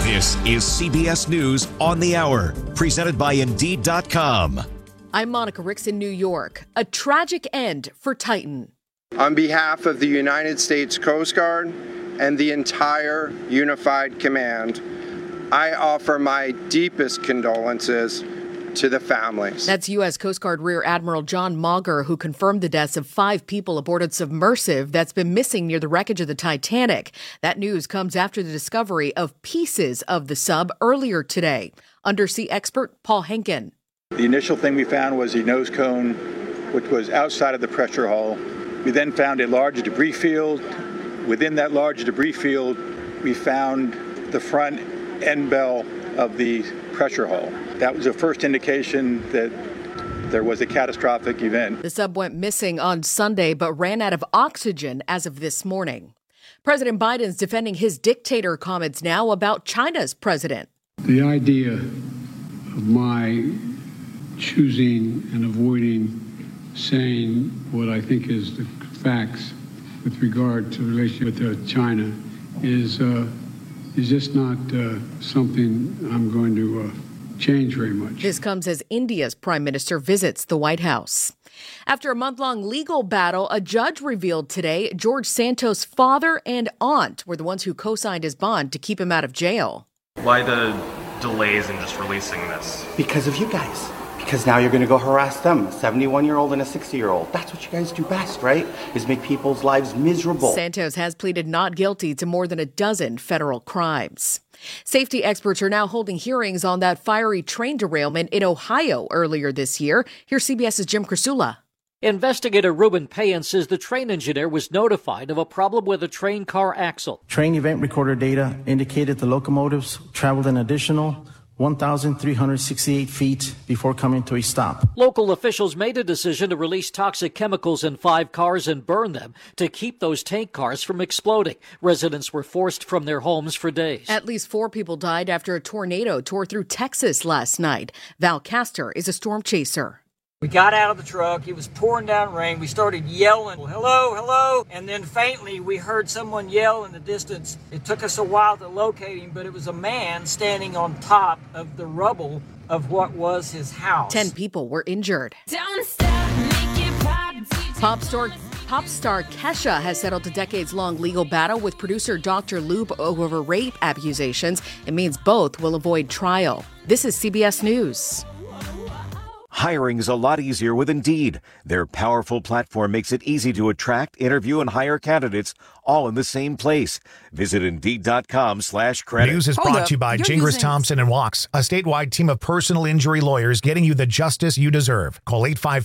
This is CBS News on the Hour, presented by Indeed.com. I'm Monica Ricks in New York. A tragic end for Titan. On behalf of the United States Coast Guard and the entire Unified Command, I offer my deepest condolences to the families. That's U.S. Coast Guard Rear Admiral John Mauger, who confirmed the deaths of 5 people aboard a submersive that's been missing near the wreckage of the Titanic. That news comes after the discovery of pieces of the sub earlier today. Undersea expert Paul Henkin. The initial thing we found was a nose cone, which was outside of the pressure hull. We then found a large debris field. Within that large debris field, we found the front end bell of the pressure hull. That was the first indication that there was a catastrophic event. The sub went missing on Sunday but ran out of oxygen as of this morning. President Biden's defending his dictator comments now about China's president. The idea of my choosing and avoiding saying what I think is the facts with regard to the relationship with China is just not something I'm going to change very much. This comes as India's prime minister visits the White House. After a month-long legal battle, a judge revealed today George Santos' father and aunt were the ones who co-signed his bond to keep him out of jail. Why the delays in just releasing this? Because of you guys. Because now you're going to go harass them, a 71-year-old and a 60-year-old. That's what you guys do best, right? Is make people's lives miserable. Santos has pleaded not guilty to more than a dozen federal crimes. Safety experts are now holding hearings on that fiery train derailment in Ohio earlier this year. Here's CBS's Jim Krasula. Investigator Ruben Payan says the train engineer was notified of a problem with a train car axle. Train event recorder data indicated the locomotives traveled an additional 1,368 feet before coming to a stop. Local officials made a decision to release toxic chemicals in 5 cars and burn them to keep those tank cars from exploding. Residents were forced from their homes for days. At least 4 people died after a tornado tore through Texas last night. Val Castor is a storm chaser. We got out of the truck. It was pouring down rain. We started yelling, hello, hello. And then faintly, we heard someone yell in the distance. It took us a while to locate him, but it was a man standing on top of the rubble of what was his house. 10 people were injured. Don't stop, make it pop. Pop star Kesha has settled a decades-long legal battle with producer Dr. Lube over rape accusations. It means both will avoid trial. This is CBS News. Hiring is a lot easier with Indeed. Their powerful platform makes it easy to attract, interview, and hire candidates all in the same place. Visit Indeed.com/credit. News is brought to you by Gingras Thompson & Walks, a statewide team of personal injury lawyers getting you the justice you deserve. Call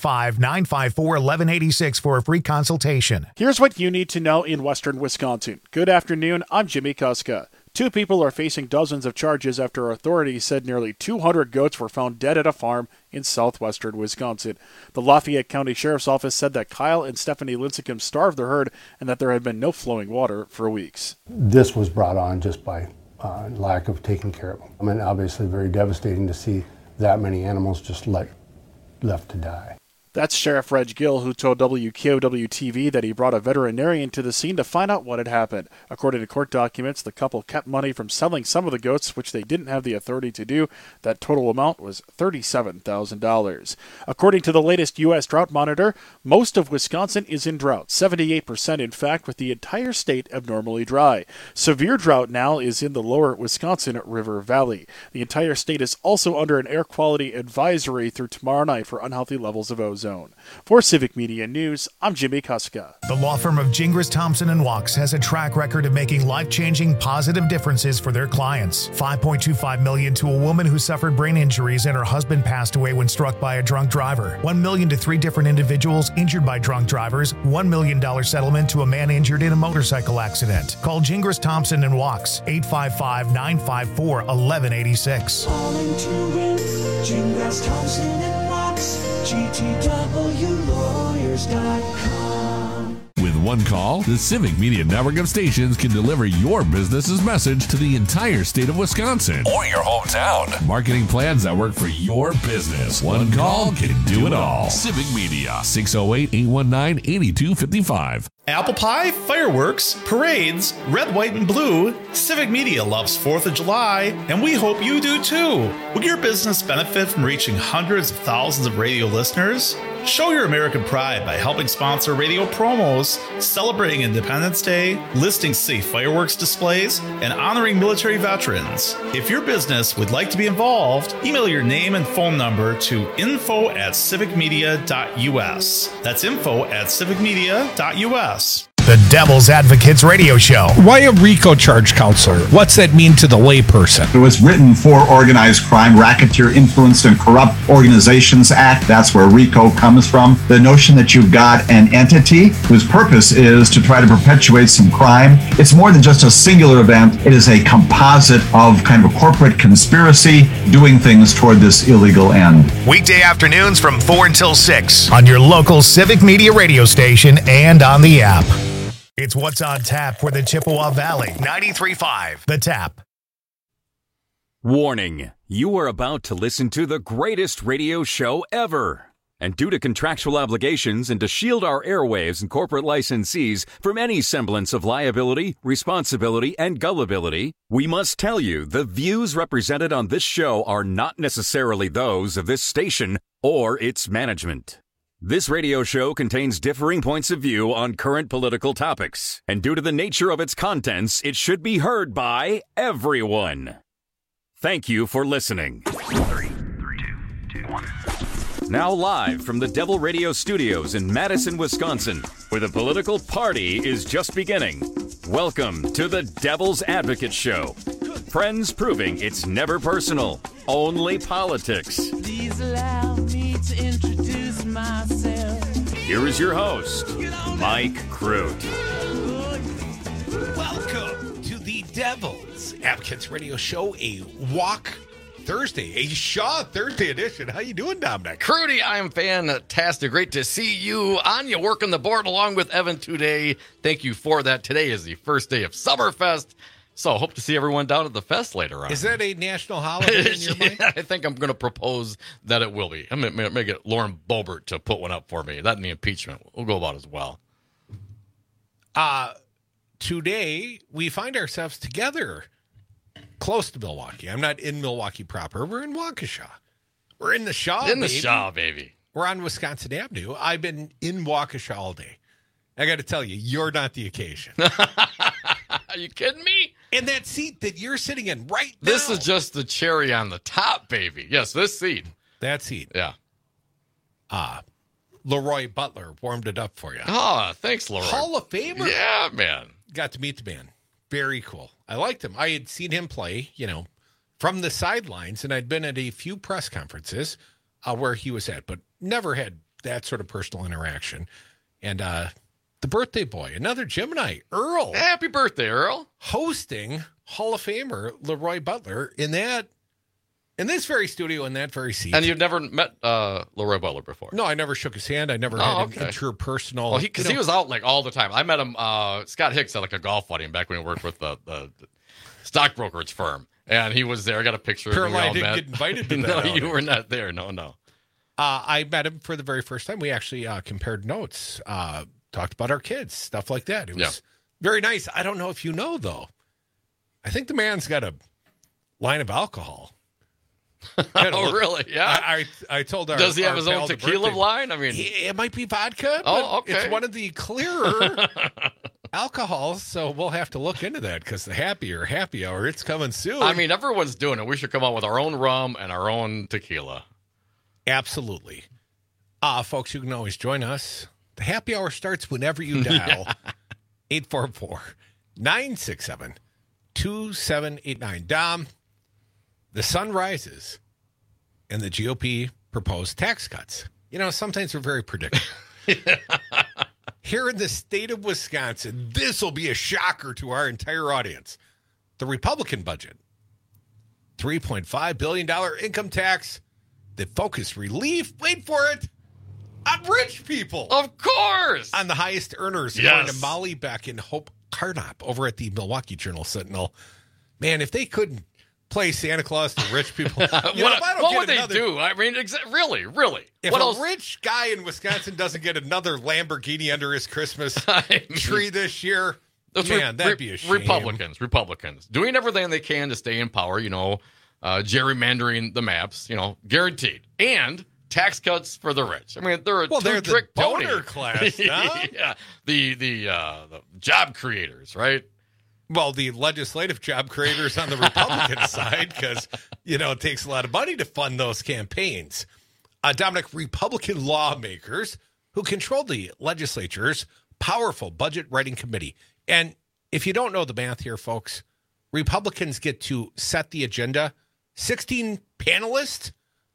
855-954-1186 for a free consultation. Here's what you need to know in western Wisconsin. Good afternoon, I'm Jimmy Kuska. 2 people are facing dozens of charges after authorities said nearly 200 goats were found dead at a farm in southwestern Wisconsin. The Lafayette County Sheriff's Office said that Kyle and Stephanie Lincecum starved their herd and that there had been no flowing water for weeks. This was brought on just by lack of taking care of them. I mean, obviously very devastating to see that many animals just left to die. That's Sheriff Reg Gill, who told WKOW-TV that he brought a veterinarian to the scene to find out what had happened. According to court documents, the couple kept money from selling some of the goats, which they didn't have the authority to do. That total amount was $37,000. According to the latest U.S. Drought Monitor, most of Wisconsin is in drought, 78% in fact, with the entire state abnormally dry. Severe drought now is in the lower Wisconsin River Valley. The entire state is also under an air quality advisory through tomorrow night for unhealthy levels of ozone. For Civic Media News, I'm Jimmy Kuska. The law firm of Gingras Thompson & Walks has a track record of making life-changing positive differences for their clients. $5.25 million to a woman who suffered brain injuries and her husband passed away when struck by a drunk driver. $1 million to 3 different individuals injured by drunk drivers. $1 million settlement to a man injured in a motorcycle accident. Call Gingras Thompson & Walks, 855-954-1186. Calling to win, Gingras Thompson & Walks, GTWlawyers.com. With one call, the Civic Media network of stations can deliver your business's message to the entire state of Wisconsin or your hometown. Marketing plans that work for your business. One call can do it all. Civic Media, 608-819-8255. Apple pie, fireworks, parades, red, white, and blue. Civic Media loves 4th of July, and we hope you do too. Will your business benefit from reaching hundreds of thousands of radio listeners? Show your American pride by helping sponsor radio promos, celebrating Independence Day, listing safe fireworks displays, and honoring military veterans. If your business would like to be involved, email your name and phone number to info@civicmedia.us. That's info@civicmedia.us. The Devil's Advocates Radio Show. Why a RICO charge, counselor? What's that mean to the layperson? It was written for Organized Crime, Racketeer, Influenced, and Corrupt Organizations Act. That's where RICO comes from. The notion that you've got an entity whose purpose is to try to perpetuate some crime. It's more than just a singular event. It is a composite of kind of a corporate conspiracy doing things toward this illegal end. Weekday afternoons from 4 until 6 on your local Civic Media radio station and on the app. It's What's on Tap for the Chippewa Valley. 93.5 The Tap. Warning, you are about to listen to the greatest radio show ever. And due to contractual obligations and to shield our airwaves and corporate licensees from any semblance of liability, responsibility, and gullibility, we must tell you the views represented on this show are not necessarily those of this station or its management. This radio show contains differing points of view on current political topics, and due to the nature of its contents, it should be heard by everyone. Thank you for listening. 3, 2, 1. Now live from the Devil Radio Studios in Madison, Wisconsin, where the political party is just beginning. Welcome to the Devil's Advocate Show. Friends proving it's never personal, only politics. Please allow me to introduce myself. Here is your host, Mike Crute. Welcome to the Devil's Advocates Radio Show, a Walk Thursday, a Shaw Thursday edition. How you doing, Dominic? Crudy, I am fantastic. Great to see you. Anya working the board along with Evan today. Thank you for that. Today is the first day of Summerfest. So hope to see everyone down at the fest later on. Is that a national holiday in your mind? I think I'm going to propose that it will be. I'm going to get Lauren Boebert to put one up for me. That and the impeachment will go about as well. Today, we find ourselves together close to Milwaukee. I'm not in Milwaukee proper. We're in Waukesha. We're in the Shaw, In the Shaw, baby. We're on Wisconsin Avenue. I've been in Waukesha all day. I got to tell you, you're not the occasion. Are you kidding me? And that seat that you're sitting in right now. This is just the cherry on the top, baby. Yes, this seat. That seat. Yeah. Leroy Butler warmed it up for you. Oh, thanks, Leroy. Hall of Famer. Yeah, man. Got to meet the man. Very cool. I liked him. I had seen him play, from the sidelines, and I'd been at a few press conferences where he was at, but never had that sort of personal interaction. And the birthday boy, another Gemini, Earl. Happy birthday, Earl. Hosting Hall of Famer Leroy Butler in this very studio, in that very seat. And you've never met Leroy Butler before? No, I never shook his hand. I never had an interpersonal. Well, because he was out all the time. I met him, Scott Hicks at a golf wedding back when he worked with the stock brokerage firm. And he was there. I got a picture. Apparently I didn't get invited to that. No, you were not there. No. I met him for the very first time. We actually compared notes, talked about our kids, stuff like that. It was very nice. I don't know if you know, though. I think the man's got a line of alcohol. Oh, really? Yeah. I told our Does he have his own tequila line? I mean, it might be vodka. Oh, okay. It's one of the clearer alcohols, so we'll have to look into that because the happy hour, it's coming soon. I mean, everyone's doing it. We should come out with our own rum and our own tequila. Absolutely. Folks, you can always join us. The happy hour starts whenever you dial 844-967-2789. Dom, the sun rises and the GOP proposed tax cuts. Sometimes we're very predictable. Here in the state of Wisconsin, this will be a shocker to our entire audience. The Republican budget, $3.5 billion income tax that focused relief, wait for it, on rich people. Of course. On the highest earners. Yes. According to Molly Beck and Hope Carnop over at the Milwaukee Journal-Sentinel. Man, if they couldn't play Santa Claus to rich people, what would they do? I mean, really? If what a else? rich guy in Wisconsin doesn't get another Lamborghini under his Christmas tree this year, man, that'd be a shame. Republicans doing everything they can to stay in power, gerrymandering the maps, guaranteed. And tax cuts for the rich. I mean, they're they're trick the pony. donor class, huh? Yeah, the job creators, right? Well, the legislative job creators on the Republican side, because, it takes a lot of money to fund those campaigns. Dominic, Republican lawmakers who control the legislature's powerful budget writing committee. And if you don't know the math here, folks, Republicans get to set the agenda. 16 panelists,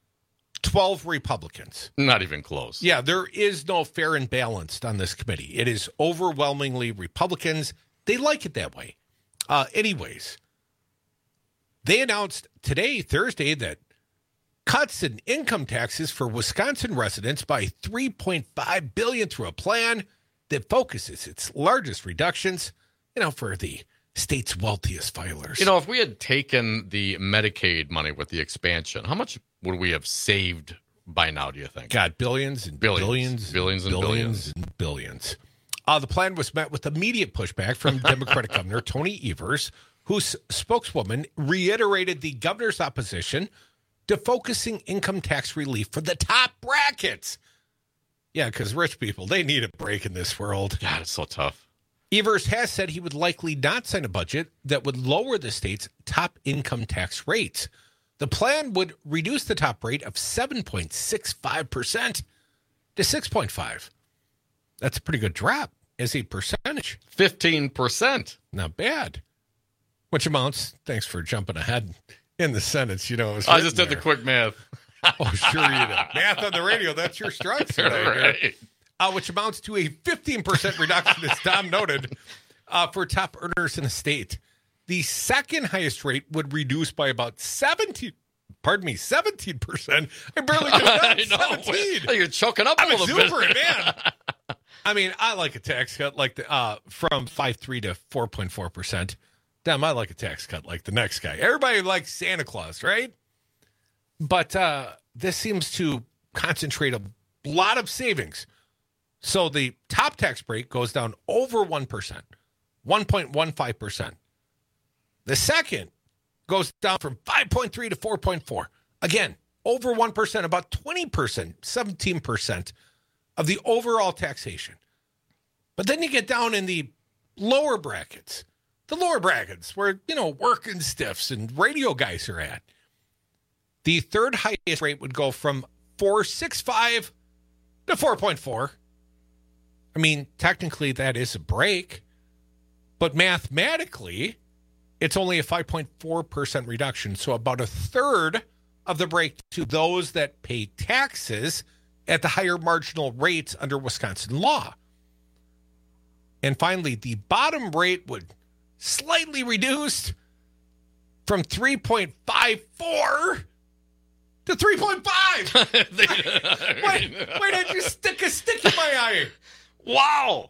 12 Republicans. Not even close. Yeah, there is no fair and balanced on this committee. It is overwhelmingly Republicans. They like it that way. Anyways, they announced today, Thursday, that cuts in income taxes for Wisconsin residents by $3.5 billion through a plan that focuses its largest reductions, for the state's wealthiest filers. If we had taken the Medicaid money with the expansion, how much would we have saved by now, do you think? God, billions and billions and billions. The plan was met with immediate pushback from Democratic Governor Tony Evers, whose spokeswoman reiterated the governor's opposition to focusing income tax relief for the top brackets. Yeah, because rich people, they need a break in this world. God, it's so tough. Evers has said he would likely not sign a budget that would lower the state's top income tax rates. The plan would reduce the top rate of 7.65% to 6.5%. That's a pretty good drop as a percentage. 15%. Not bad. Which amounts, thanks for jumping ahead in the sentence, it was I just did the quick math. Oh, sure you did. Math on the radio, that's your strong suit. Right. Which amounts to a 15% reduction, as Tom noted, for top earners in the state. The second highest rate would reduce by about 17%. I barely get it done. 17. You're choking up a little bit. I'm exuberant, man. I mean, I like a tax cut like from 5.3 to 4.4%. Damn, I like a tax cut like the next guy. Everybody likes Santa Claus, right? But this seems to concentrate a lot of savings. So the top tax rate goes down over 1%, 1.15%. The second goes down from 5.3 to 4.4. Again, over 1%, about 20%, 17% of the overall taxation. But then you get down in the lower brackets. The lower brackets where, working stiffs and radio guys are at. The third highest rate would go from 4.65 to 4.4. I mean, technically that is a break, but mathematically it's only a 5.4% reduction. So about a third of the break to those that pay taxes at the higher marginal rates under Wisconsin law. And finally, the bottom rate would slightly reduce from 3.54 to 3.5. Why did you stick a stick in my eye? Wow.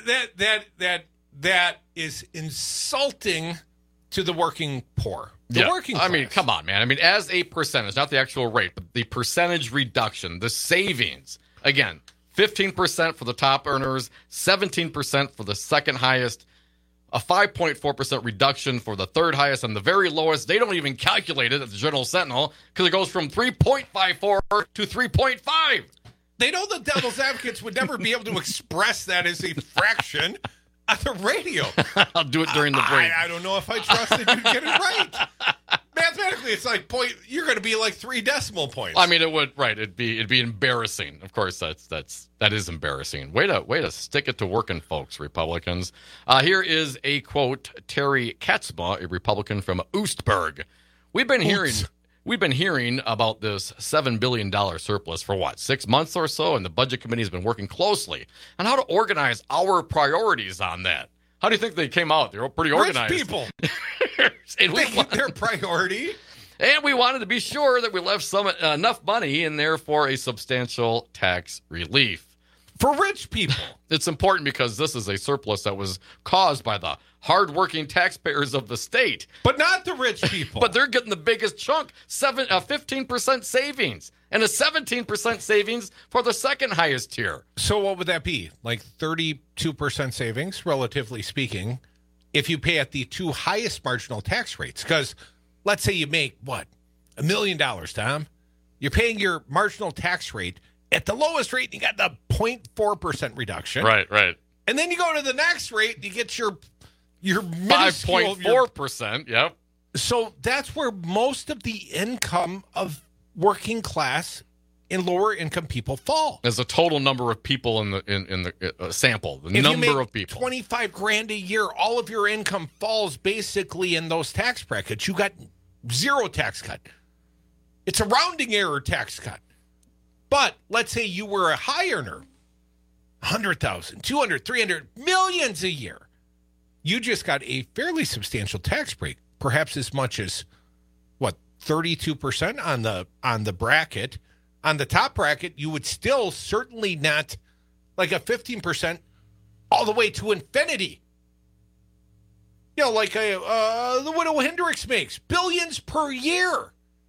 That is insulting to the working poor. The working class. I mean, come on, man. I mean, as a percentage, not the actual rate, but the percentage reduction, the savings. Again, 15% for the top earners, 17% for the second highest, a 5.4% reduction for the third highest, and the very lowest. They don't even calculate it at the Journal Sentinel because it goes from 3.54 to 3.5. They know the devil's advocates would never be able to express that as a fraction on the radio. I'll do it during the break. I don't know if I trusted you to get it right. Mathematically, it's like you're going to be like 3 decimal points. I mean, it would, right? It'd be embarrassing. Of course, that is embarrassing. Way to stick it to working folks, Republicans. Here is a quote: Terry Katzma, a Republican from Oostburg. We've been hearing about this $7 billion surplus for 6 months or so, and the Budget Committee has been working closely on how to organize our priorities on that. How do you think they came out? They're pretty organized. Rich people. Their priority And we wanted to be sure that we left enough money in there for a substantial tax relief. For rich people. It's important because this is a surplus that was caused by the hardworking taxpayers of the state. But not the rich people. But they're getting the biggest chunk, 15% savings, and a 17% savings for the second highest tier. So what would that be? Like 32% savings, relatively speaking, if you pay at the two highest marginal tax rates. Because let's say you make, what, $1 million, Tom? You're paying your marginal tax rate at the lowest rate, you got the 0.4% reduction. Right. And then you go to the next rate, you get your 5.4%. Yep. So that's where most of the income of working class and lower income people fall. As a total number of people in the sample, the if number you make of people. $25,000 a year, all of your income falls basically in those tax brackets. You got zero tax cut. It's a rounding error tax cut. But let's say you were a high earner, 100,000, 200, 300, millions a year. You just got a fairly substantial tax break, perhaps as much as, 32% on the bracket. On the top bracket, you would still certainly not like a 15% all the way to infinity. Like the widow Hendricks makes billions per year.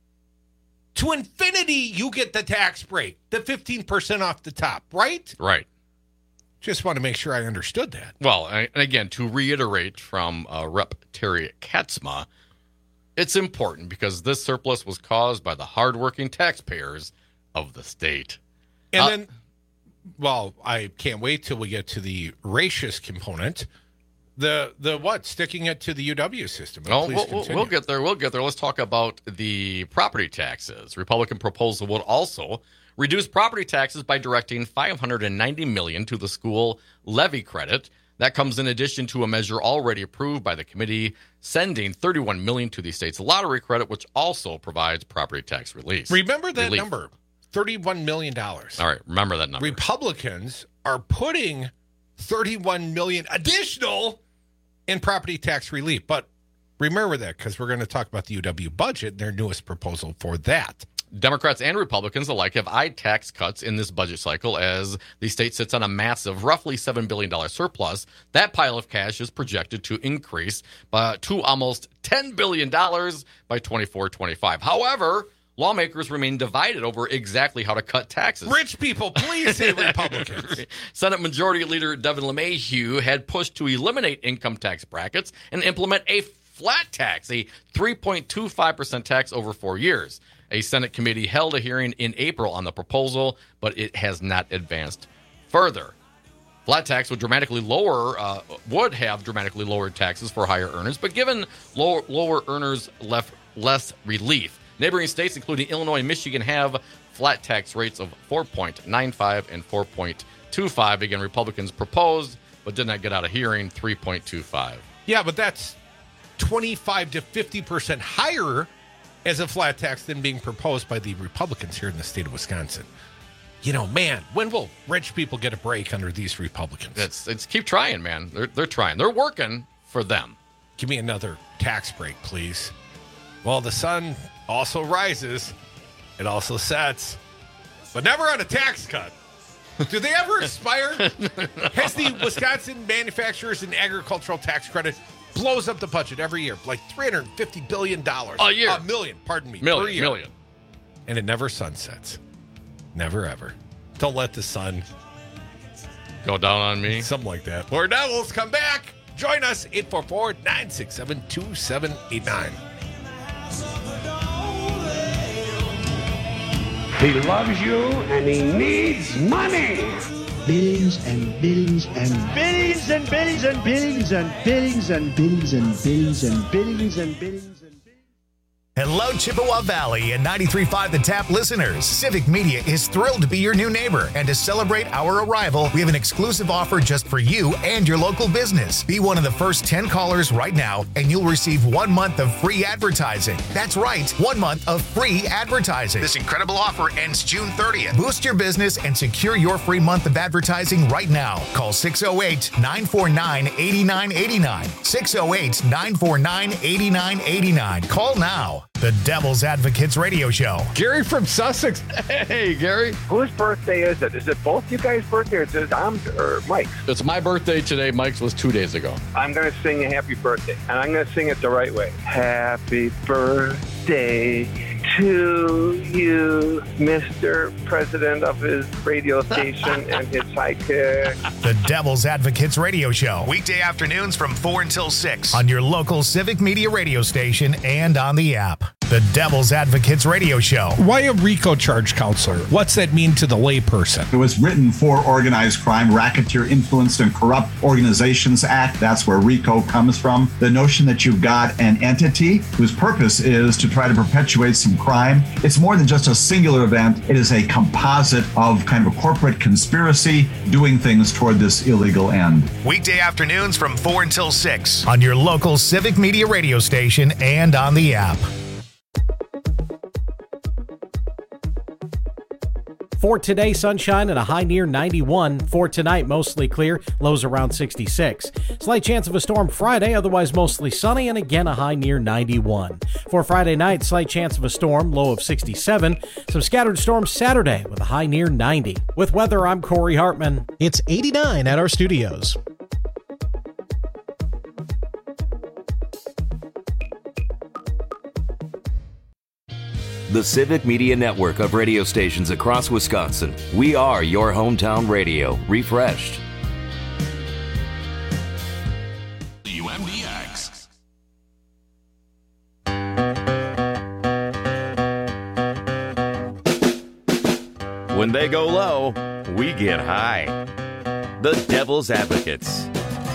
To infinity, you get the tax break, the 15% off the top, right? Right. Just want to make sure I understood that. Well, and again, to reiterate from Rep. Terry Katzma, it's important because this surplus was caused by the hardworking taxpayers of the state. And then, I can't wait till we get to the racist component. The what? Sticking it to the UW system. We'll get there. We'll get there. Let's talk about the property taxes. Republican proposal would also reduce property taxes by directing $590 million to the school levy credit. That comes in addition to a measure already approved by the committee, sending $31 million to the state's lottery credit, which also provides property tax relief. Remember that number, $31 million. All right, remember that number. Republicans are putting $31 million additional in property tax relief. But remember that because we're going to talk about the UW budget and their newest proposal for that. Democrats and Republicans alike have eyed tax cuts in this budget cycle as the state sits on a massive, roughly $7 billion surplus. That pile of cash is projected to increase to almost $10 billion by 24-25. However, lawmakers remain divided over exactly how to cut taxes. Rich people, please say Republicans. Senate Majority Leader Devin LeMahieu had pushed to eliminate income tax brackets and implement a flat tax, a 3.25% tax over 4 years. A Senate committee held a hearing in April on the proposal, but it has not advanced further. Flat tax would have dramatically lowered taxes for higher earners, but given lower earners less relief. Neighboring states, including Illinois and Michigan, have flat tax rates of 4.95 and 4.25. Again, Republicans proposed, but did not get out of hearing, 3.25. Yeah, but that's 25 to 50% higher as a flat tax than being proposed by the Republicans here in the state of Wisconsin. When will rich people get a break under these Republicans? It's keep trying, man. They're trying. They're working for them. Give me another tax break, please. Well, the sun also rises. It also sets. But never on a tax cut. Do they ever expire? Has the Wisconsin Manufacturers and Agricultural Tax Credit blows up the budget every year, like $350 billion. A year. A million, pardon me. Million, per year. Million. And it never sunsets. Never, ever. Don't let the sun go down on me. Something like that. Lord Devils, come back. Join us, 844-967-2789. He loves you and he needs money. Billions and billions and billions and billions and billions and billions and billions and billions and billions and billions. Hello, Chippewa Valley and 93.5 The Tap listeners. Civic Media is thrilled to be your new neighbor. And to celebrate our arrival, we have an exclusive offer just for you and your local business. Be one of the first 10 callers right now, and you'll receive 1 month of free advertising. That's right, 1 month of free advertising. This incredible offer ends June 30th. Boost your business and secure your free month of advertising right now. Call 608-949-8989. 608-949-8989. Call now. The Devil's Advocates Radio Show. Gary from Sussex. Hey, Gary. Whose birthday is it? Is it both you guys' birthday, or is it Dom's or Mike's? It's my birthday today. Mike's was 2 days ago. I'm going to sing a happy birthday, and I'm going to sing it the right way. Happy birthday to you, Mr. President of his radio station and his sidekick. The Devil's Advocates Radio Show. Weekday afternoons from 4 until 6 on your local Civic Media radio station and on the app. The Devil's Advocates Radio Show. Why a RICO charge, counselor? What's that mean to the layperson? It was written for Organized Crime, Racketeer, Influenced, and Corrupt Organizations Act. That's where RICO comes from. The notion that you've got an entity whose purpose is to try to perpetuate some crime. It's more than just a singular event. It is a composite of kind of a corporate conspiracy doing things toward this illegal end. Weekday afternoons from 4 until 6 on your local Civic Media radio station and on the app. For today, sunshine and a high near 91. For tonight, mostly clear, lows around 66. Slight chance of a storm Friday, otherwise mostly sunny, and again a high near 91. For Friday night, slight chance of a storm, low of 67. Some scattered storms Saturday with a high near 90. With weather, I'm Corey Hartman. It's 89 at our studios. The Civic Media Network of radio stations across Wisconsin. We are your hometown radio, refreshed. WMDX. When they go low, we get high. The Devil's Advocates.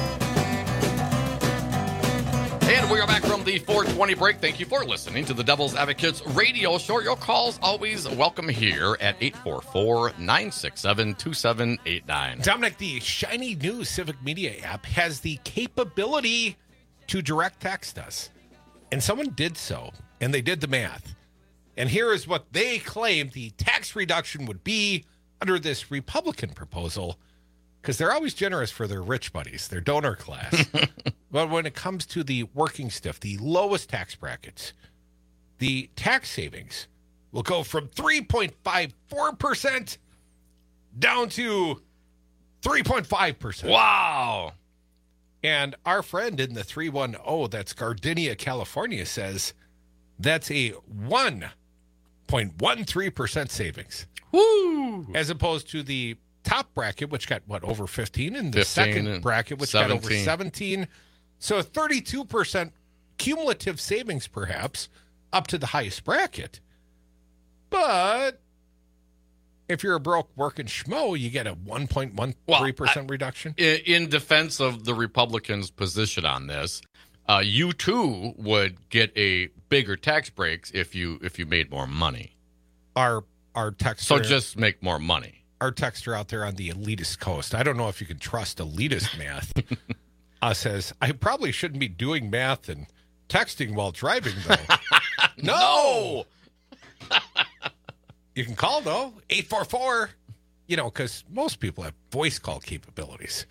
And we are back from the 420 break. Thank you for listening to the Devil's Advocates Radio Show. Your calls always welcome here at 844-967-2789. Dominic, the shiny new Civic Media app has the capability to direct text us. And someone did so, and they did the math. And here is what they claimed the tax reduction would be under this Republican proposal, because they're always generous for their rich buddies, their donor class. But when it comes to the working stuff, the lowest tax brackets, the tax savings will go from 3.54% down to 3.5%. Wow. And our friend in the 310, that's Gardenia, California, says that's a 1.13% savings. Woo! As opposed to the top bracket, which got, over 15, and the 15 second bracket, which 17. got over 17. So 32% cumulative savings, perhaps, up to the highest bracket. But if you're a broke working schmo, you get a 1.13% reduction. In defense of the Republicans' position on this, you too would get a bigger tax breaks if you made more money. Our texter, so just make more money. Our texter out there on the elitist coast, I don't know if you can trust elitist math, says, I probably shouldn't be doing math and texting while driving, though. No! You can call, though, 844, because most people have voice call capabilities.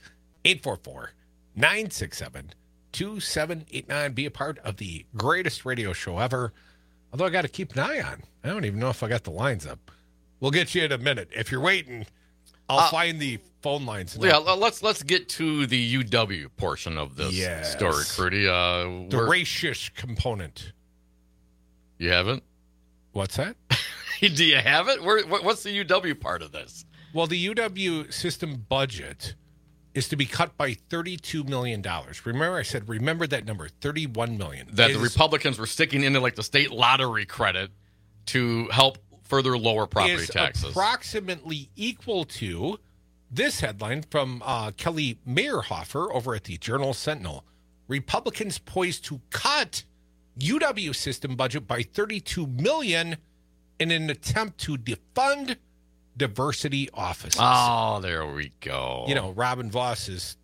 844-967-2789. Be a part of the greatest radio show ever. Although I got to keep an eye on. I don't even know if I got the lines up. We'll get you in a minute. If you're waiting, I'll find the phone lines. Yeah, let's get to the UW portion of this story, Crudy. The racist component. You haven't? What's that? Do you have it? What's the UW part of this? Well, the UW system budget is to be cut by $32 million. Remember that number, $31 million. That the Republicans were sticking into like the state lottery credit to help further lower property taxes. Approximately equal to this headline from Kelly Meyerhofer over at the Journal-Sentinel. Republicans poised to cut UW system budget by $32 million in an attempt to defund diversity offices. Oh, there we go. Robin Voss's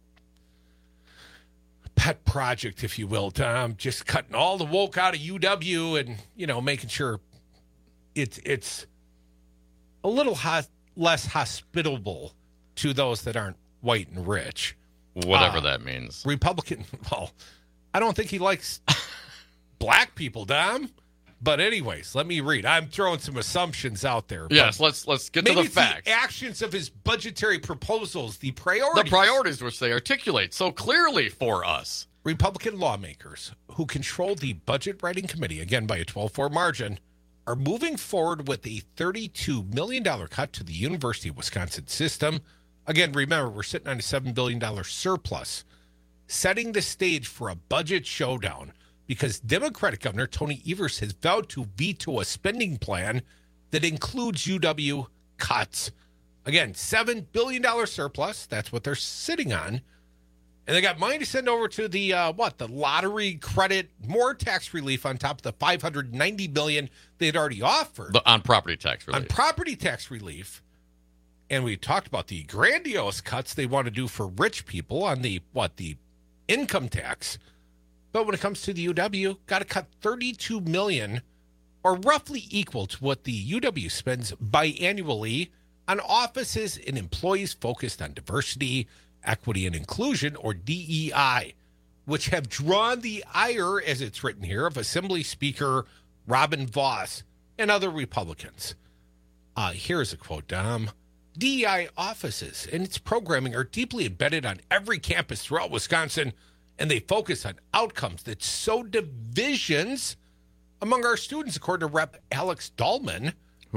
pet project, if you will, Tom, just cutting all the woke out of UW and, making sure it's a little less hospitable to those that aren't white and rich. Whatever that means. Republican, I don't think he likes black people, Dom. But anyways, let me read. I'm throwing some assumptions out there. Yes, let's get to the facts. The actions of his budgetary proposals, the priorities. The priorities which they articulate so clearly for us. Republican lawmakers who control the budget writing committee, again by a 12-4 margin, are moving forward with a $32 million cut to the University of Wisconsin system. Again, remember, we're sitting on a $7 billion surplus, setting the stage for a budget showdown because Democratic Governor Tony Evers has vowed to veto a spending plan that includes UW cuts. Again, $7 billion surplus. That's what they're sitting on. And they got money to send over to the lottery credit, more tax relief on top of the $590 million they'd already offered. On property tax relief. On property tax relief. And we talked about the grandiose cuts they want to do for rich people on the income tax. But when it comes to the UW, got to cut $32 million, or roughly equal to what the UW spends biannually on offices and employees focused on diversity, equity, and inclusion, or DEI, which have drawn the ire, as it's written here, of Assembly Speaker Robin Vos and other Republicans. Here's a quote, Dom. DEI offices and its programming are deeply embedded on every campus throughout Wisconsin, and they focus on outcomes that sow divisions among our students, according to Rep. Alex Dahlman,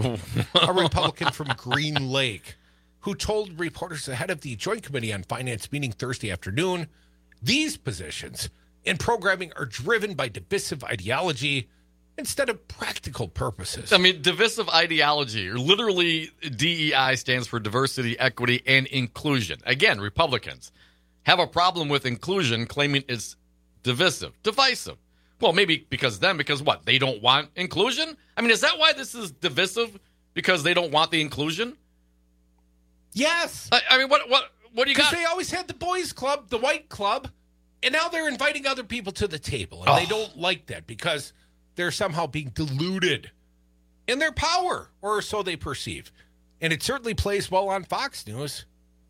a Republican from Green Lake, who told reporters ahead of the Joint Committee on Finance meeting Thursday afternoon, these positions and programming are driven by divisive ideology instead of practical purposes. I mean, divisive ideology, or literally DEI stands for diversity, equity, and inclusion. Again, Republicans have a problem with inclusion, claiming it's divisive. Well, maybe because what? They don't want inclusion? I mean, is that why this is divisive? Because they don't want the inclusion? Yes. I mean, what do you got? Because they always had the boys' club, the white club, and now they're inviting other people to the table. And they don't like that because they're somehow being diluted in their power, or so they perceive. And it certainly plays well on Fox News.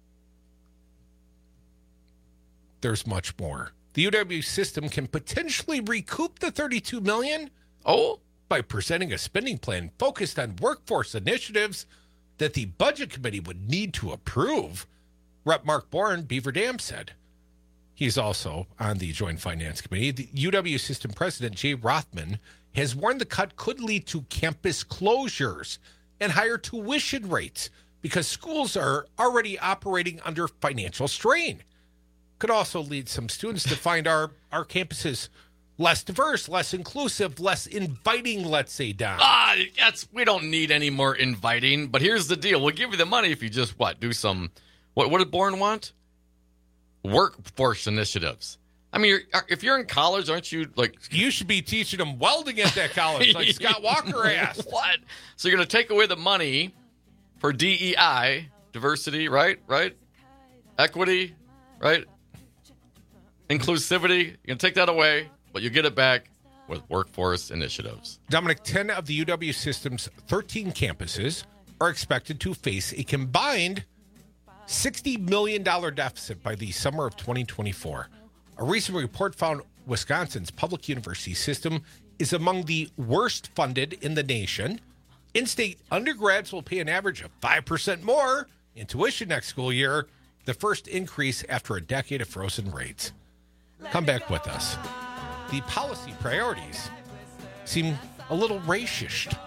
There's much more. The UW system can potentially recoup the $32 million by presenting a spending plan focused on workforce initiatives that the Budget Committee would need to approve, Rep. Mark Bourne, Beaver Dam said. He's also on the Joint Finance Committee. The UW System President Jay Rothman has warned the cut could lead to campus closures and higher tuition rates because schools are already operating under financial strain. Could also lead some students to find our campuses less diverse, less inclusive, less inviting, let's say, Don. We don't need any more inviting, but here's the deal. We'll give you the money if you just, do some, what did Bourne want? Workforce initiatives. I mean, if you're in college, aren't you, You should be teaching them welding at that college, like Scott Walker asked. What? So you're going to take away the money for DEI, diversity, right? Equity, right? Inclusivity. You're going to take that away, but you get it back with workforce initiatives. Dominic, 10 of the UW system's 13 campuses are expected to face a combined $60 million deficit by the summer of 2024. A recent report found Wisconsin's public university system is among the worst funded in the nation. In-state undergrads will pay an average of 5% more in tuition next school year, the first increase after a decade of frozen rates. Come back with us. The policy priorities seem a little racist.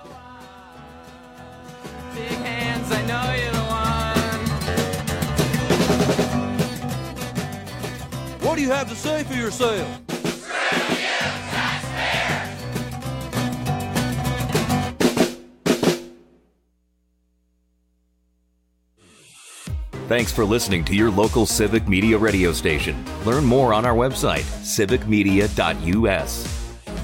Big hands, I know you're the one. What do you have to say for yourself? Thanks for listening to your local Civic Media radio station. Learn more on our website, civicmedia.us.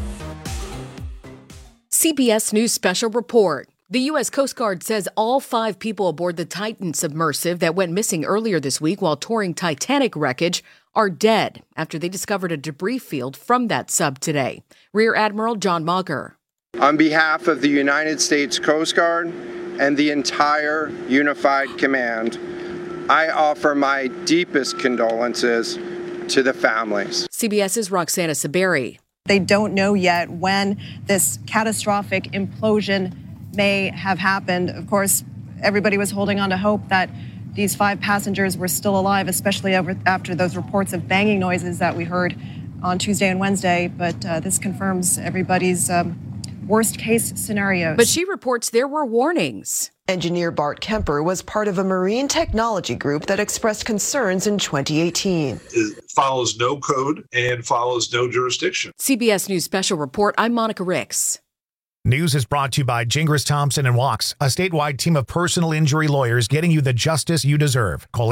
CBS News Special Report. The U.S. Coast Guard says all 5 people aboard the Titan submersive that went missing earlier this week while touring Titanic wreckage are dead after they discovered a debris field from that sub today. Rear Admiral John Mauger. On behalf of the United States Coast Guard and the entire Unified Command, I offer my deepest condolences to the families. CBS's Roxana Saberi. They don't know yet when this catastrophic implosion may have happened. Of course, everybody was holding on to hope that these 5 passengers were still alive, especially after those reports of banging noises that we heard on Tuesday and Wednesday. But this confirms everybody's worst case scenarios. But she reports there were warnings. Engineer Bart Kemper was part of a marine technology group that expressed concerns in 2018. It follows no code and follows no jurisdiction. CBS News Special Report, I'm Monica Ricks. News is brought to you by Gingras Thompson & Walks, a statewide team of personal injury lawyers getting you the justice you deserve. Call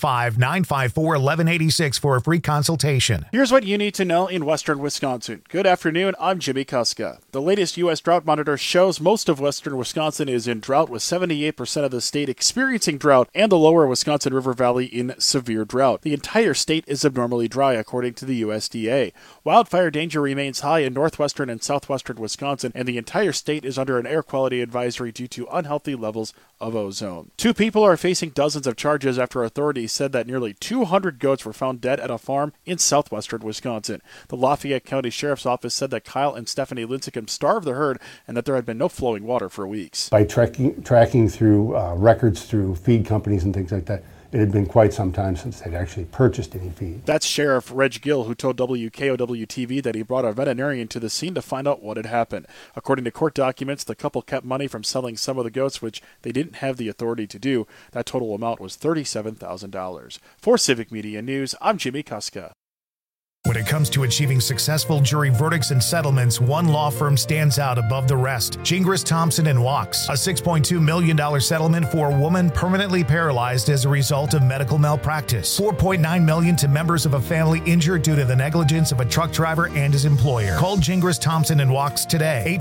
855-954-1186 for a free consultation. Here's what you need to know in western Wisconsin. Good afternoon, I'm Jimmy Kuska. The latest U.S. Drought Monitor shows most of western Wisconsin is in drought, with 78% of the state experiencing drought and the lower Wisconsin River Valley in severe drought. The entire state is abnormally dry, according to the USDA. Wildfire danger remains high in northwestern and southwestern Wisconsin, and the entire state is under an air quality advisory due to unhealthy levels of ozone. 2 people are facing dozens of charges after authorities said that nearly 200 goats were found dead at a farm in southwestern Wisconsin. The Lafayette County Sheriff's Office said that Kyle and Stephanie Lincecum starved the herd and that there had been no flowing water for weeks. By tracking through records through feed companies and things like that, it had been quite some time since they'd actually purchased any feed. That's Sheriff Reg Gill, who told WKOW-TV that he brought a veterinarian to the scene to find out what had happened. According to court documents, the couple kept money from selling some of the goats, which they didn't have the authority to do. That total amount was $37,000. For Civic Media News, I'm Jimmy Kuska. When it comes to achieving successful jury verdicts and settlements, one law firm stands out above the rest. Gingras Thompson & Walks, a $6.2 million settlement for a woman permanently paralyzed as a result of medical malpractice. $4.9 million to members of a family injured due to the negligence of a truck driver and his employer. Call Gingras Thompson & Walks today,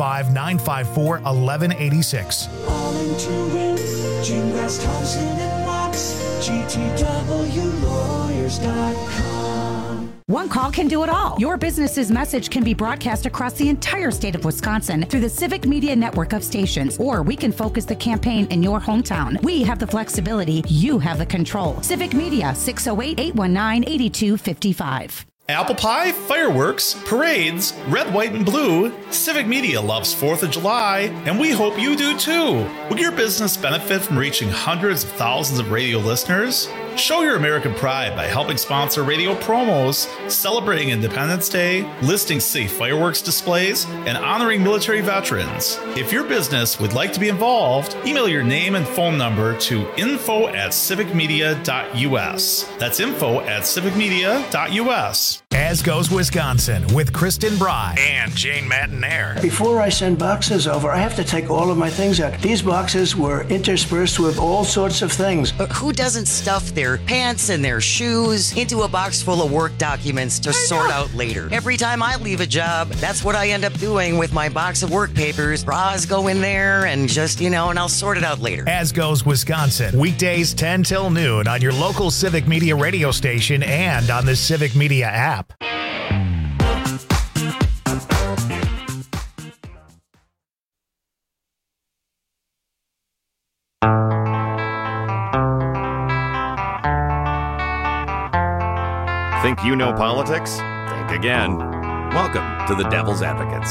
855-954-1186. All into it, Gingras Thompson & Walks, GTWlawyers.com. One call can do it all. Your business's message can be broadcast across the entire state of Wisconsin through the Civic Media network of stations, or we can focus the campaign in your hometown. We have the flexibility. You have the control. Civic Media, 608-819-8255. Apple pie, fireworks, parades, red, white, and blue. Civic Media loves 4th of July, and we hope you do too. Will your business benefit from reaching hundreds of thousands of radio listeners? Show your American pride by helping sponsor radio promos, celebrating Independence Day, listing safe fireworks displays, and honoring military veterans. If your business would like to be involved, email your name and phone number to info@civicmedia.us. That's info@civicmedia.us. As Goes Wisconsin with Kristen Bry and Jane Matinaire. Before I send boxes over, I have to take all of my things out. These boxes were interspersed with all sorts of things. But who doesn't stuff their pants and their shoes into a box full of work documents to sort out later? Every time I leave a job, that's what I end up doing with my box of work papers. Bras go in there and just, and I'll sort it out later. As Goes Wisconsin, weekdays 10 till noon on your local Civic Media radio station and on the Civic Media app. Think you know politics? Think again. Welcome to the Devil's Advocates.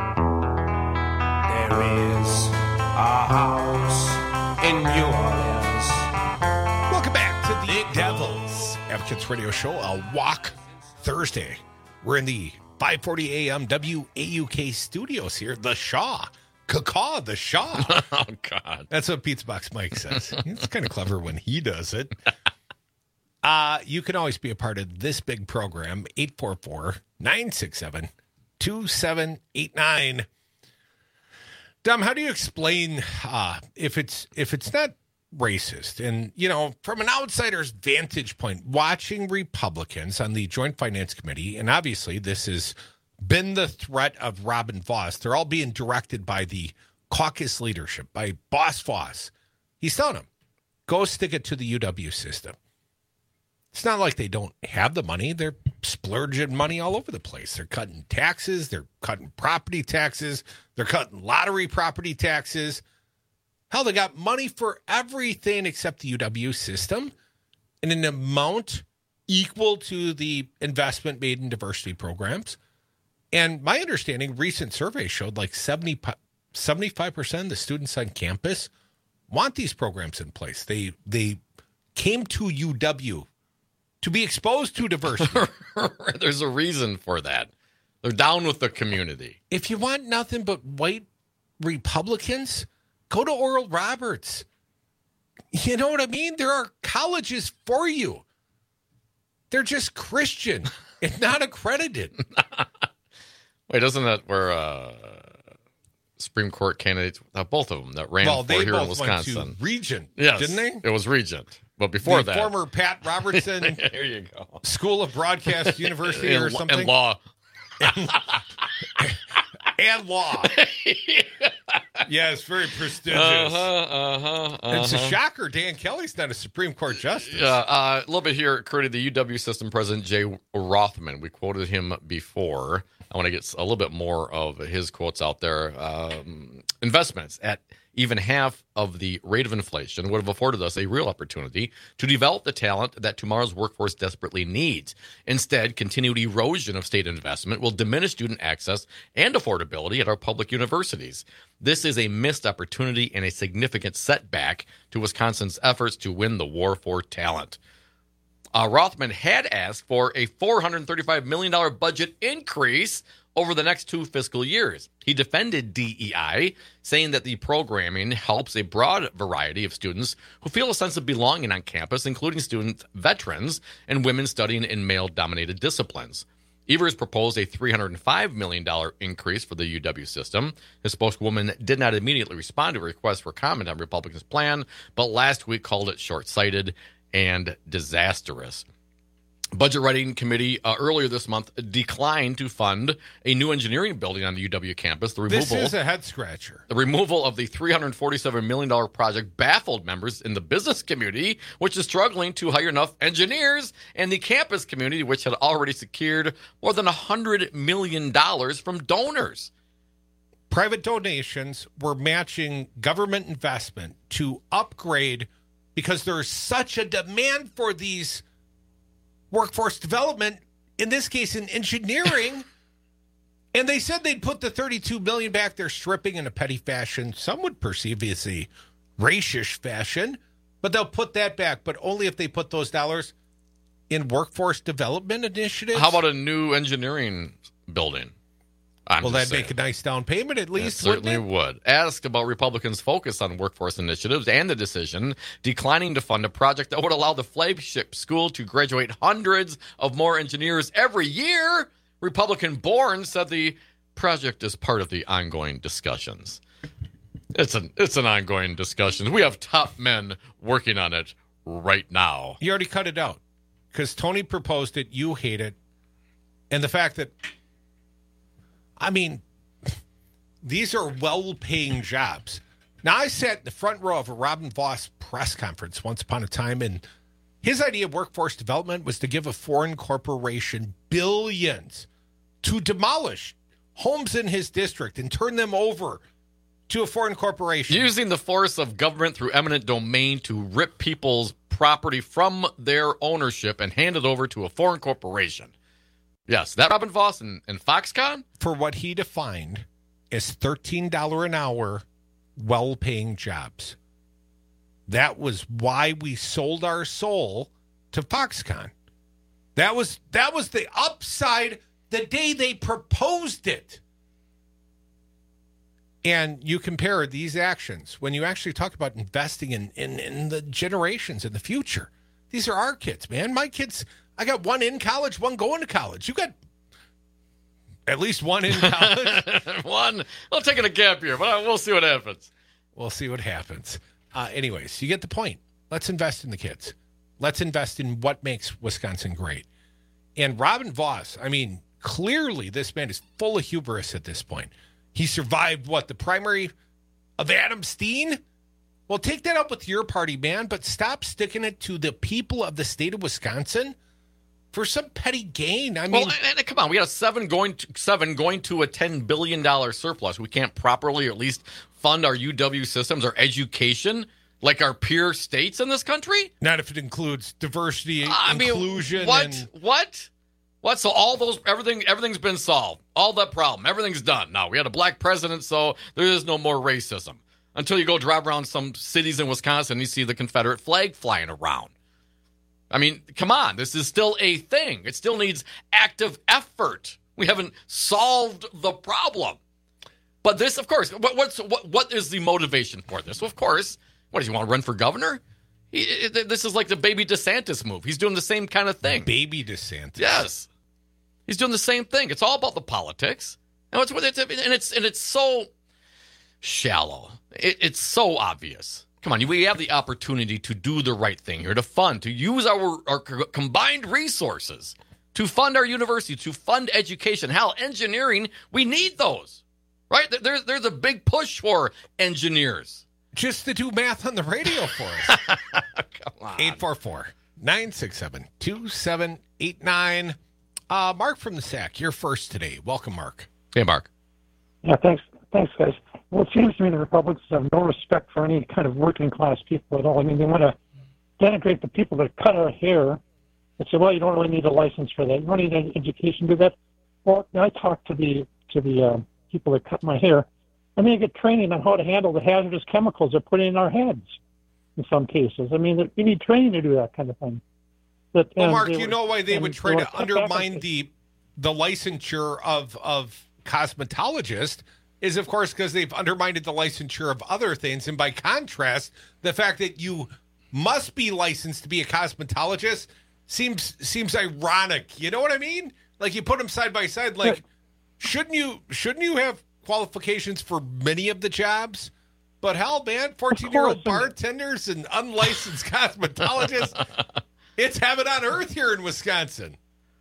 There is a house in New Orleans. Welcome back to the Devil's Advocates Radio Show, a walk Thursday. We're in the 540 AM WAUK studios here. The Shaw. Caw, the Shaw. Oh, God. That's what Pizza Box Mike says. It's kind of clever when he does it. You can always be a part of this big program, 844-967-2789. Dom, how do you explain if it's not racist? And, from an outsider's vantage point, watching Republicans on the Joint Finance Committee, and obviously this has been the threat of Robin Vos. They're all being directed by the caucus leadership, by Boss Vos. He's telling them, go stick it to the UW system. It's not like they don't have the money. They're splurging money all over the place. They're cutting taxes. They're cutting property taxes. They're cutting lottery property taxes. Hell, they got money for everything except the UW system in an amount equal to the investment made in diversity programs. And my understanding, recent surveys showed like 75% of the students on campus want these programs in place. They came to UW to be exposed to diversity. There's a reason for that. They're down with the community. If you want nothing but white Republicans, go to Oral Roberts. You know what I mean? There are colleges for you. They're just Christian and not accredited. Wait, isn't that where Supreme Court candidates, both of them that ran for here in Wisconsin? Went to Regent, yes, didn't they? It was Regent. But before the that, former Pat Robertson there you go. School of Broadcast University or something. And law. And law. Yes, very prestigious. It's a shocker Dan Kelly's not a Supreme Court justice. A little bit here, Curdy, the UW system president, Jay Rothman. We quoted him before. I want to get a little bit more of his quotes out there. Investments at even half of the rate of inflation would have afforded us a real opportunity to develop the talent that tomorrow's workforce desperately needs. Instead, continued erosion of state investment will diminish student access and affordability at our public universities. This is a missed opportunity and a significant setback to Wisconsin's efforts to win the war for talent. Rothman had asked for a $435 million budget increase over the next 2 fiscal years. He defended DEI, saying that the programming helps a broad variety of students who feel a sense of belonging on campus, including student veterans and women studying in male-dominated disciplines. Evers proposed a $305 million increase for the UW system. His spokeswoman did not immediately respond to a request for comment on Republicans' plan, but last week called it short-sighted and disastrous. Budget Writing Committee earlier this month declined to fund a new engineering building on the UW campus. This is a head-scratcher. The removal of the $347 million project baffled members in the business community, which is struggling to hire enough engineers, and the campus community, which had already secured more than $100 million from donors. Private donations were matching government investment to upgrade because there's such a demand for these workforce development, in this case in engineering, and they said they'd put the $32 million back. They're stripping in a petty fashion. Some would perceive as a racist fashion, but they'll put that back, but only if they put those dollars in workforce development initiatives. How about a new engineering building? Well, that'd make a nice down payment at least. It certainly would. Asked about Republicans' focus on workforce initiatives and the decision declining to fund a project that would allow the flagship school to graduate hundreds of more engineers every year, Republican Bourne said the project is part of the ongoing discussions. It's an ongoing discussion. We have top men working on it right now. You already cut it out because Tony proposed it. You hate it. And the fact that, I mean, these are well-paying jobs. Now, I sat in the front row of a Robin Voss press conference once upon a time, and his idea of workforce development was to give a foreign corporation billions to demolish homes in his district and turn them over to a foreign corporation. Using the force of government through eminent domain to rip people's property from their ownership and hand it over to a foreign corporation. Yes, that Robin Voss and Foxconn? For what he defined as $13 an hour, well-paying jobs. That was why we sold our soul to Foxconn. That was the upside the day they proposed it. And you compare these actions when you actually talk about investing in the generations in the future. These are our kids, man. My kids, I got one in college, one going to college. You got at least one in college. One. I'm taking a gap year, but we'll see what happens. We'll see what happens. Anyways, you get the point. Let's invest in the kids. Let's invest in what makes Wisconsin great. And Robin Voss, I mean, clearly this man is full of hubris at this point. He survived, the primary of Adam Steen? Well, take that up with your party, man, but stop sticking it to the people of the state of Wisconsin for some petty gain. I mean, and come on, we got a seven going to a $10 billion surplus. We can't properly, or at least fund our UW systems, our education, like our peer states in this country. Not if it includes diversity, inclusion. What? What? So everything's been solved. All that problem, everything's done. Now, we had a black president, so there is no more racism. Until you go drive around some cities in Wisconsin and you see the Confederate flag flying around. I mean, come on. This is still a thing. It still needs active effort. We haven't solved the problem. But this, of course, what is the motivation for this? Well, of course, what, does he want to run for governor? This is like the baby DeSantis move. He's doing the same kind of thing. Baby DeSantis. Yes. He's doing the same thing. It's all about the politics. And it's so shallow. It's so obvious. Come on, we have the opportunity to do the right thing here, to use our combined resources to fund our university, to fund education. Hell, engineering, we need those, right? There's a big push for engineers. Just to do math on the radio for us. Come on. 844-967-2789. Mark from the SAC, you're first today. Welcome, Mark. Hey, Mark. Yeah, thanks, guys. Well, it seems to me the Republicans have no respect for any kind of working class people at all. I mean, they want to denigrate the people that cut our hair and say, well, you don't really need a license for that. You don't need an education to do that. Well, I talked to the people that cut my hair, and they get training on how to handle the hazardous chemicals they're putting in our heads in some cases. I mean, you need training to do that kind of thing. Well, Mark, you know why they would try to undermine the licensure of cosmetologists is, of course, because they've undermined the licensure of other things. And by contrast, the fact that you must be licensed to be a cosmetologist seems ironic. You know what I mean? Like, you put them side by side. Like, shouldn't you have qualifications for many of the jobs? But hell, man, 14-year-old bartenders and unlicensed cosmetologists, it's heaven on earth here in Wisconsin.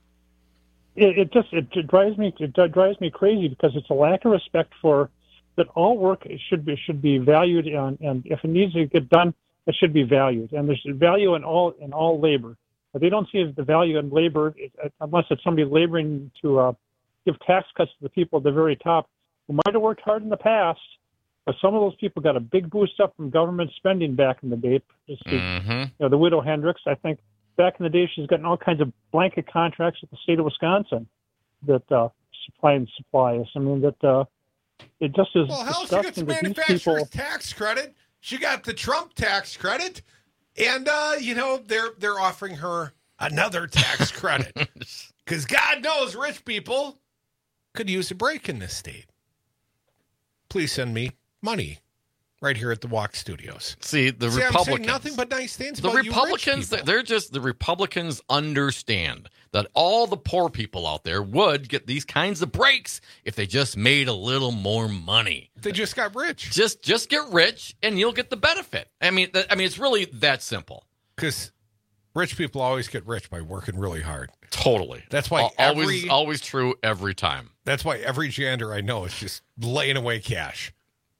It drives me crazy because it's a lack of respect for that all work should be valued, and if it needs to get done, it should be valued. And there's value in all labor. But they don't see the value in labor unless it's somebody laboring to give tax cuts to the people at the very top who might have worked hard in the past. But some of those people got a big boost up from government spending back in the day. The widow Hendricks, I think. Back in the day, she's gotten all kinds of blanket contracts with the state of Wisconsin that supply us. I mean, that it just is. Well, hell, she got the manufacturer's tax credit. She got the Trump tax credit, and they're offering her another tax credit because God knows rich people could use a break in this state. Please send me money. Right here at the Walk Studios. See, the Republicans. I'm saying nothing but nice things the about Republicans, you rich people. the Republicans understand that all the poor people out there would get these kinds of breaks if they just made a little more money. They just got rich. Just get rich and you'll get the benefit. I mean, it's really that simple. Because rich people always get rich by working really hard. Totally. That's why always true every time. That's why every janitor I know is just laying away cash.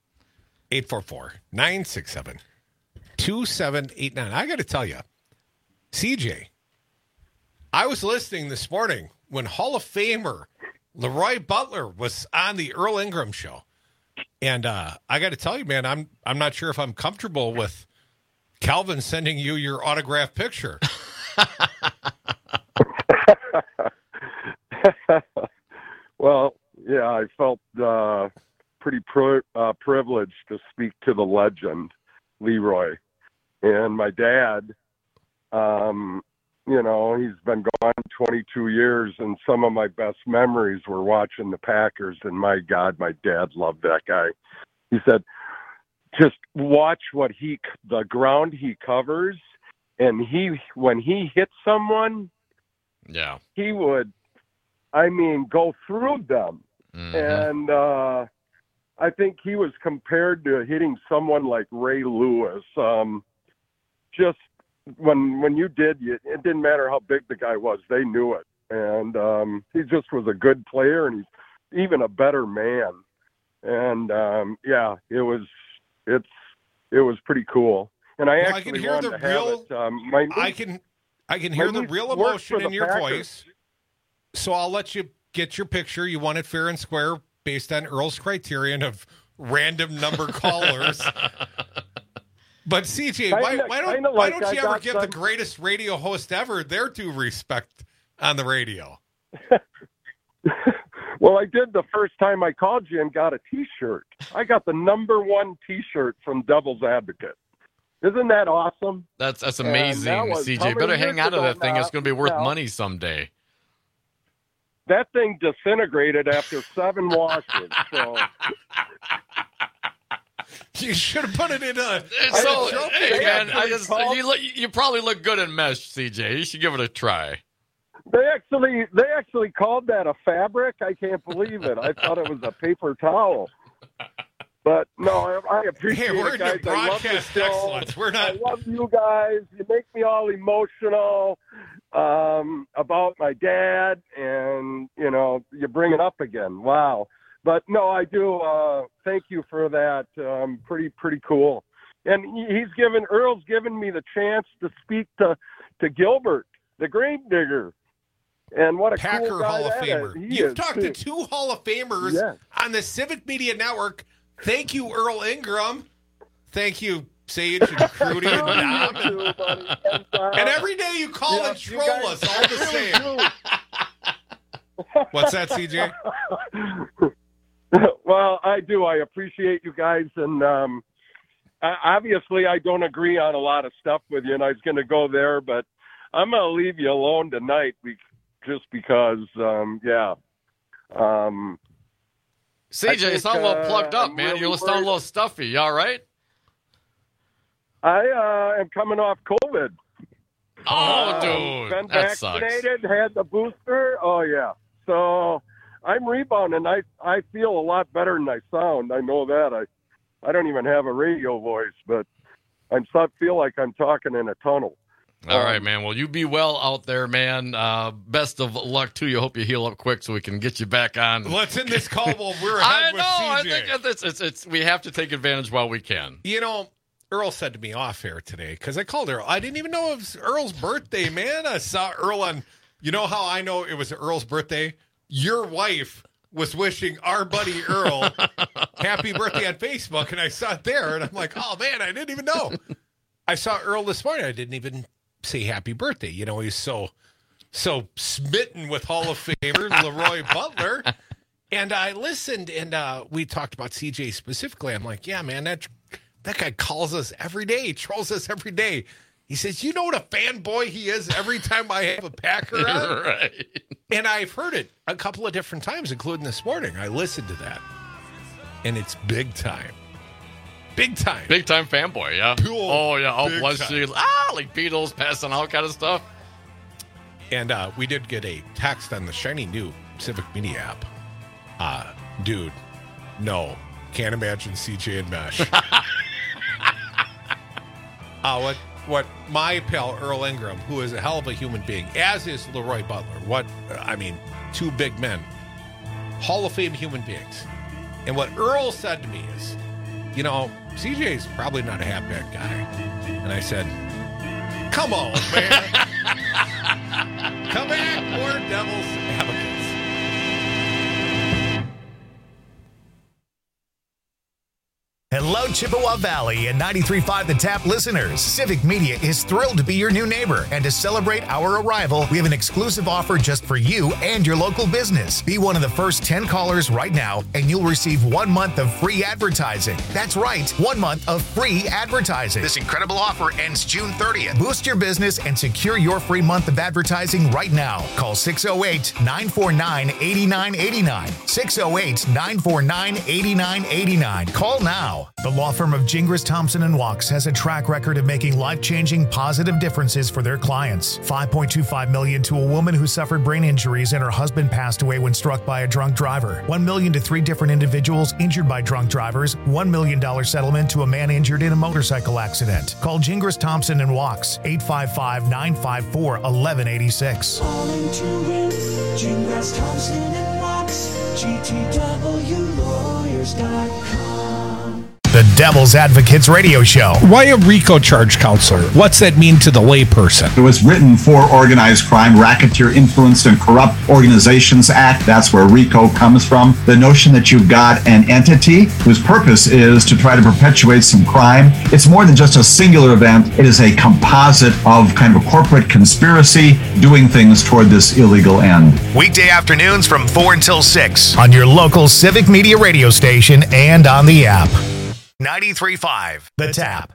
844-967-2789. I got to tell you, CJ, I was listening this morning when Hall of Famer Leroy Butler was on the Earl Ingram show. And I got to tell you, man, I'm not sure if I'm comfortable with Calvin sending you your autographed picture. Well, yeah, I felt pretty privileged to speak to the legend, Leroy. And my dad, he's been gone 22 years, and some of my best memories were watching the Packers, and my God, my dad loved that guy. He said, just watch the ground he covers, and when he hits someone, yeah, he would, go through them. Mm-hmm. And I think he was compared to hitting someone like Ray Lewis. Just when you did, it didn't matter how big the guy was. They knew it. And he just was a good player, and he's even a better man. And, it was pretty cool. And I can hear the real emotion in your voice. So I'll let you get your picture. You want it fair and square based on Earl's criterion of random number callers. But CJ, why don't you ever give the greatest radio host ever their due respect on the radio? Well, I did the first time I called you and got a T-shirt. I got the #1 T-shirt from Devil's Advocate. Isn't that awesome? That's amazing, CJ. Better hang on to that thing. It's going to be worth money someday. That thing disintegrated after 7 washes. So. You should have put it in a. Hey, man, you probably look good in mesh, CJ. You should give it a try. They actually called that a fabric. I can't believe it. I thought it was a paper towel. But no, I appreciate it, guys. I love the show. I love you guys. You make me all emotional about my dad, and you bring it up again. Wow. But no, I do. Thank you for that. Pretty cool. And Earl's given me the chance to speak to Gilbert, the grave digger. And what a Packer cool guy Hall of that Famer. is. You've talked to 2 Hall of Famers on the Civic Media Network. Thank you, Earl Ingram. Thank you, Sage and Crudy and Dom. And every day you call and troll us all the same. What's that, CJ? Well, I do. I appreciate you guys. And obviously I don't agree on a lot of stuff with you, and I was going to go there, but I'm going to leave you alone tonight just because, CJ, you sound a little plugged up, man. Really You sound a little stuffy. You all right? I am coming off COVID. Oh, dude. Been that vaccinated, sucks. had the booster. Oh, yeah. So I'm rebounding. I feel a lot better than I sound. I know that. I don't even have a radio voice, but I feel like I'm talking in a tunnel. All right, man. Well, you be well out there, man. Best of luck to you. Hope you heal up quick so we can get you back on. Let's end this call while we're ahead with CJ. I think we have to take advantage while we can. Earl said to me off air today, because I called Earl. I didn't even know it was Earl's birthday, man. I saw Earl on, you know how I know it was Earl's birthday? Your wife was wishing our buddy Earl happy birthday on Facebook, and I saw it there, and I'm like, oh, man, I didn't even know. I saw Earl this morning. I didn't even say happy birthday. He's so smitten with Hall of Famer Leroy Butler. And I listened, and we talked about CJ specifically. I'm like, yeah, man, that guy calls us every day, trolls us every day. He says, you know what a fanboy he is every time I have a Packer on? Right. And I've heard it a couple of different times, including this morning. I listened to that, and it's big time. Big time. Big time fanboy, yeah. Cool. Oh, yeah. Oh, bless you. Like Beatles passing out kind of stuff. And we did get a text on the shiny new Civic Media app. Dude, no. Can't imagine CJ and Mesh. What my pal Earl Ingram, who is a hell of a human being, as is Leroy Butler. 2 big men. Hall of Fame human beings. And what Earl said to me is, CJ's probably not a half-bad guy. And I said, come on, man. Come back, more Devil's Advocates. Hello, Chippewa Valley and 93.5 The Tap listeners. Civic Media is thrilled to be your new neighbor. And to celebrate our arrival, we have an exclusive offer just for you and your local business. Be one of the first 10 callers right now, and you'll receive 1 month of free advertising. That's right, 1 month of free advertising. This incredible offer ends June 30th. Boost your business and secure your free month of advertising right now. Call 608-949-8989. 608-949-8989. Call now. The law firm of Gingras, Thompson & Walks has a track record of making life-changing positive differences for their clients. $5.25 million to a woman who suffered brain injuries and her husband passed away when struck by a drunk driver. $1 million to 3 different individuals injured by drunk drivers. $1 million settlement to a man injured in a motorcycle accident. Call Gingras, Thompson & Walks, 855-954-1186. Calling to win, Gingras, Thompson & Walks, GTWlawyers.com. The Devil's Advocates Radio Show. Why a RICO charge counselor? What's that mean to the layperson? It was written for organized crime, Racketeer Influenced and Corrupt Organizations Act. That's where RICO comes from. The notion that you've got an entity whose purpose is to try to perpetuate some crime. It's more than just a singular event. It is a composite of kind of a corporate conspiracy doing things toward this illegal end. Weekday afternoons from 4 until 6 on your local Civic Media radio station and on the app. 93.5 The Tap.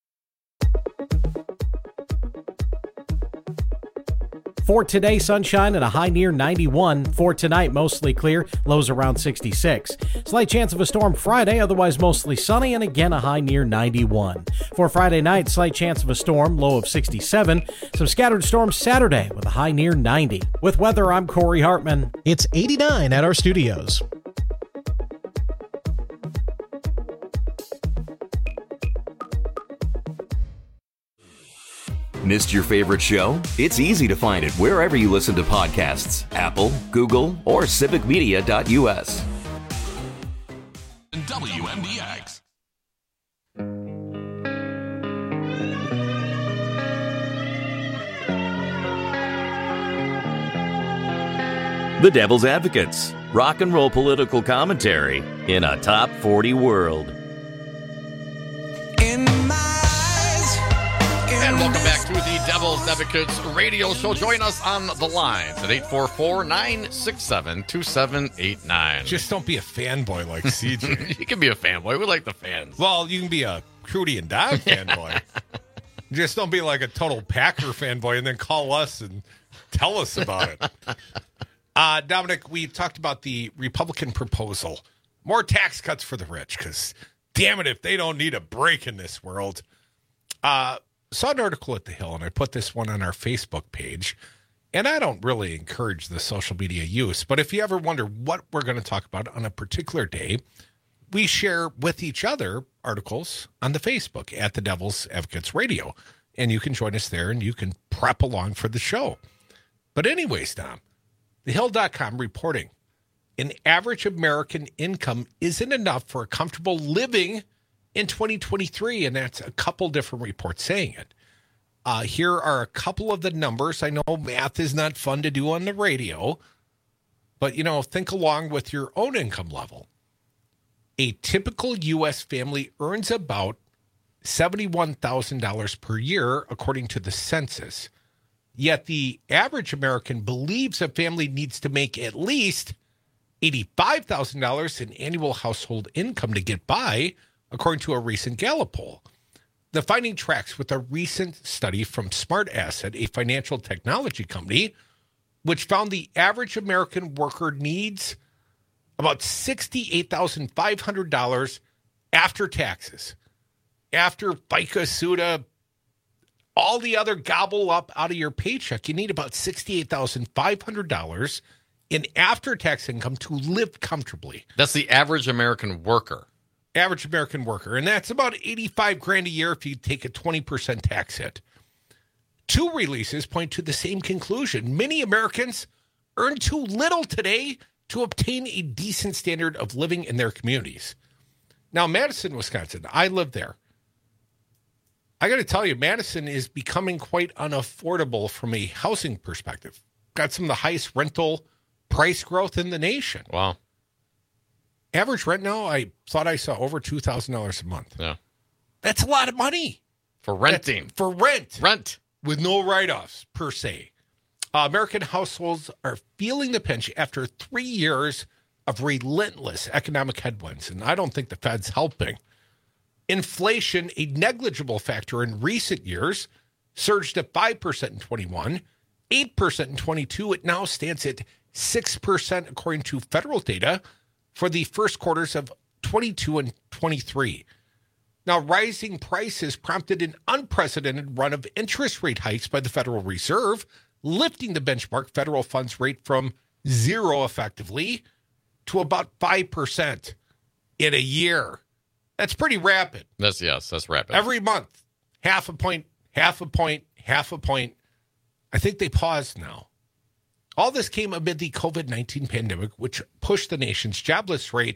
For today, sunshine and a high near 91. For tonight, mostly clear, lows around 66. Slight chance of a storm Friday, otherwise mostly sunny, and again a high near 91. For Friday night, slight chance of a storm, low of 67. Some scattered storms Saturday with a high near 90. With weather, I'm Corey Hartman. It's 89 at our studios. Missed your favorite show? It's easy to find it wherever you listen to podcasts. Apple, Google, or civicmedia.us. WMDX. The Devil's Advocates. Rock and roll political commentary in a top 40 world. And welcome back to the Devil's Advocates radio show. Join us on the lines at 844-967-2789. Just don't be a fanboy like CJ. You can be a fanboy. We like the fans. Well, you can be a Crudy and Dog fanboy. Just don't be like a total Packer fanboy and then call us and tell us about it. Dominic, we talked about the Republican proposal. More tax cuts for the rich, because damn it if they don't need a break in this world. Saw an article at The Hill, and I put this one on our Facebook page. And I don't really encourage the social media use, but if you ever wonder what we're going to talk about on a particular day, we share with each other articles on the Facebook at the Devil's Advocates Radio. And you can join us there, and you can prep along for the show. But anyways, Dom, thehill.com reporting, an average American income isn't enough for a comfortable living in 2023, and that's a couple different reports saying it. Here are a couple of the numbers. I know math is not fun to do on the radio, but, think along with your own income level. A typical U.S. family earns about $71,000 per year, according to the census. Yet the average American believes a family needs to make at least $85,000 in annual household income to get by, according to a recent Gallup poll. The finding tracks with a recent study from Smart Asset, a financial technology company, which found the average American worker needs about $68,500 after taxes. After FICA, SUTA, all the other gobble up out of your paycheck, you need about $68,500 in after-tax income to live comfortably. That's the average American worker. Average American worker. And that's about $85,000 a year if you take a 20% tax hit. Two releases point to the same conclusion. Many Americans earn too little today to obtain a decent standard of living in their communities. Now, Madison, Wisconsin, I live there. I got to tell you, Madison is becoming quite unaffordable from a housing perspective. Got some of the highest rental price growth in the nation. Wow. Average rent now, I thought I saw over $2,000 a month. Yeah. That's a lot of money. For renting. For rent. Rent. With no write-offs, per se. American households are feeling the pinch after 3 years of relentless economic headwinds, and I don't think the Fed's helping. Inflation, a negligible factor in recent years, surged to 5% in 21, 8% in 22. It now stands at 6%, according to federal data, for the first quarters of 22 and 23. Now, rising prices prompted an unprecedented run of interest rate hikes by the Federal Reserve, lifting the benchmark federal funds rate from 0 effectively to about 5% in a year. That's pretty rapid. That's rapid. Every month, half a point, half a point, half a point. I think they paused now. All this came amid the COVID-19 pandemic, which pushed the nation's jobless rate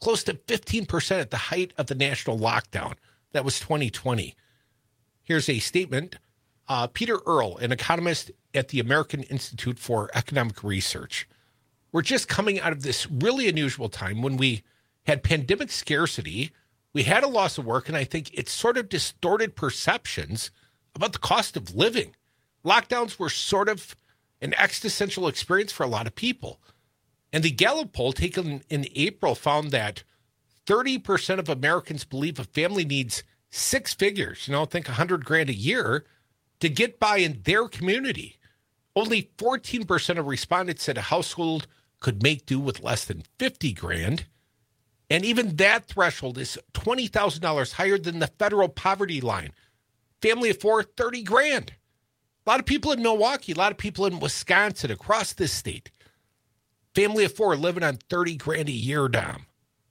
close to 15% at the height of the national lockdown. That was 2020. Here's a statement. Peter Earle, an economist at the American Institute for Economic Research. We're just coming out of this really unusual time when we had pandemic scarcity, we had a loss of work, and I think it sort of distorted perceptions about the cost of living. Lockdowns were sort of an existential experience for a lot of people. And the Gallup poll taken in April found that 30% of Americans believe a family needs 6 figures, think $100,000 a year, to get by in their community. Only 14% of respondents said a household could make do with less than $50,000. And even that threshold is $20,000 higher than the federal poverty line. Family of 4, $30,000. A lot of people in Milwaukee, a lot of people in Wisconsin, across this state. Family of 4 living on $30,000 a year, Dom.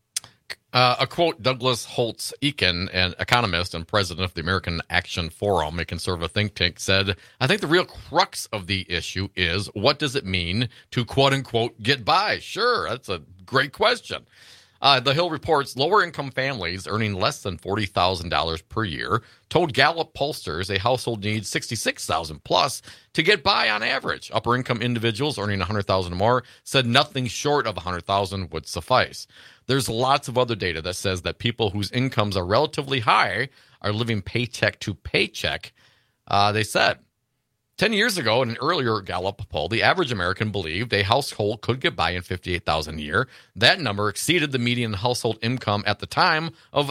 A quote, Douglas Holtz-Eakin, an economist and president of the American Action Forum, a conservative think tank, said, I think the real crux of the issue is what does it mean to, quote unquote, get by? Sure, that's a great question. The Hill reports lower-income families earning less than $40,000 per year told Gallup pollsters a household needs $66,000 plus to get by on average. Upper-income individuals earning $100,000 or more said nothing short of $100,000 would suffice. There's lots of other data that says that people whose incomes are relatively high are living paycheck to paycheck. They said 10 years ago, in an earlier Gallup poll, the average American believed a household could get by in $58,000 a year. That number exceeded the median household income at the time of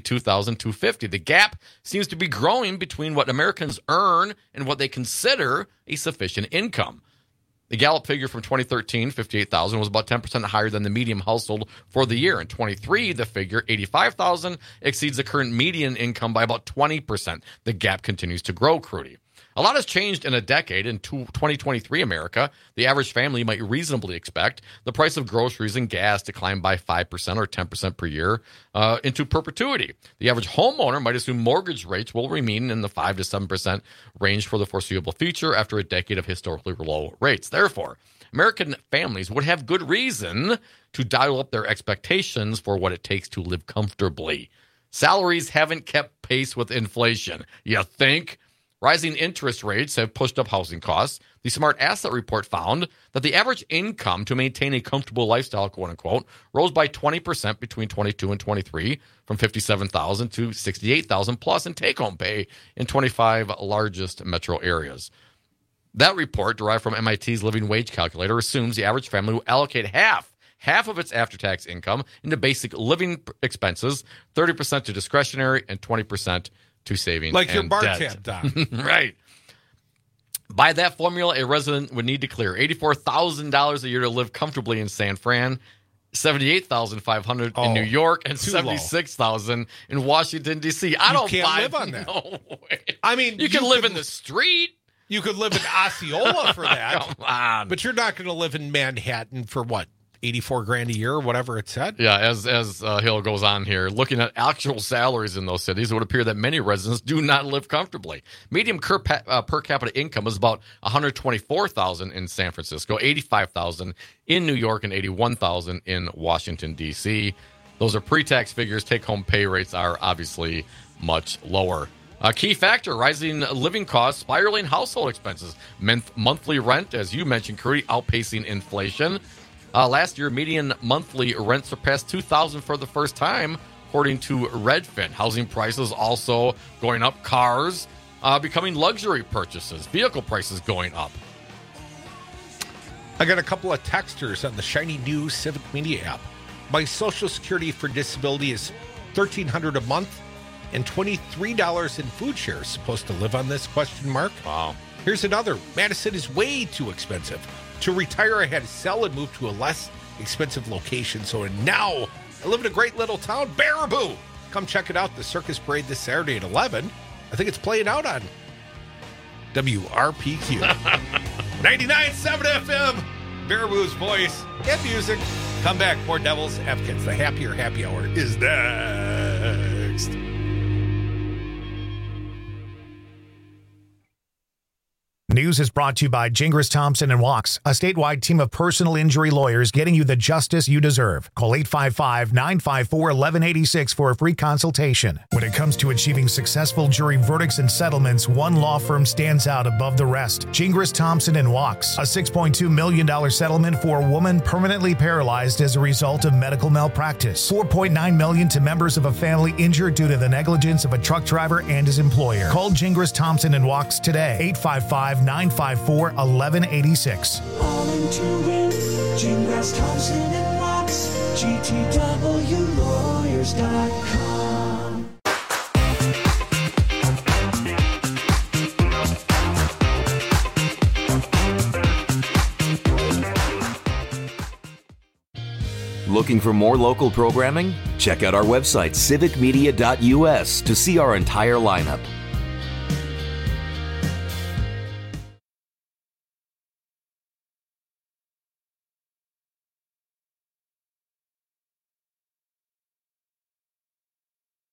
$52,250. The gap seems to be growing between what Americans earn and what they consider a sufficient income. The Gallup figure from 2013, $58,000, was about 10% higher than the median household for the year. In 23, the figure, $85,000, exceeds the current median income by about 20%. The gap continues to grow, Crudy. A lot has changed in a decade. In 2023 America, the average family might reasonably expect the price of groceries and gas to climb by 5% or 10% per year into perpetuity. The average homeowner might assume mortgage rates will remain in the 5 to 7% range for the foreseeable future after a decade of historically low rates. Therefore, American families would have good reason to dial up their expectations for what it takes to live comfortably. Salaries haven't kept pace with inflation. You think? Rising interest rates have pushed up housing costs. The Smart Asset Report found that the average income to maintain a comfortable lifestyle, quote unquote, rose by 20% between 22 and 23, from $57,000 to $68,000 plus in take-home pay in 25 largest metro areas. That report, derived from MIT's Living Wage Calculator, assumes the average family will allocate half of its after-tax income into basic living expenses, 30% to discretionary, and 20% to saving like and your bar debt. tab, Don. Right. By that formula, a resident would need to clear $84,000 a year to live comfortably in San Fran, $78,500 in New York, and $76,000 in Washington, D.C. I don't live on that. No way. I mean, you can live in the street. You could live in Osceola for that. Come on. But you're not going to live in Manhattan for what? $84,000 a year or whatever it said. Yeah, as Hill goes on here, looking at actual salaries in those cities, it would appear that many residents do not live comfortably. Median per capita income is about $124,000 in San Francisco, $85,000 in New York, and $81,000 in Washington, D.C. Those are pre-tax figures. Take-home pay rates are obviously much lower. A key factor, rising living costs, spiraling household expenses, monthly rent, as you mentioned, Curry, outpacing inflation. Last year, median monthly rent surpassed $2,000 for the first time, according to Redfin. Housing prices also going up. Cars becoming luxury purchases. Vehicle prices going up. I got a couple of texters on the shiny new Civic Media app. My Social Security for disability is $1,300 a month and $23 in food shares. Supposed to live on this, question mark? Wow. Here's another. Madison is way too expensive. To retire, I had to sell and move to a less expensive location. So now I live in a great little town, Baraboo. Come check it out. The Circus Parade this Saturday at 11. I think it's playing out on WRPQ. 99.7 FM. Baraboo's voice and music. Come back. More Devils Advocates. The Happier Happy Hour is next. news is brought to you by Gingras Thompson and Walks, a statewide team of personal injury lawyers getting you the justice you deserve. Call 855-954-1186 for a free consultation. When it comes to achieving successful jury verdicts and settlements, one law firm stands out above the rest. Gingras Thompson and Walks, a $6.2 million settlement for a woman permanently paralyzed as a result of medical malpractice. $4.9 million to members of a family injured due to the negligence of a truck driver and his employer. Call Gingras Thompson and Walks today. 855-954-1186. All in to win. Gingras Thompson and Walks. GTWLawyers.com. Looking for more local programming? Check out our website, civicmedia.us, to see our entire lineup.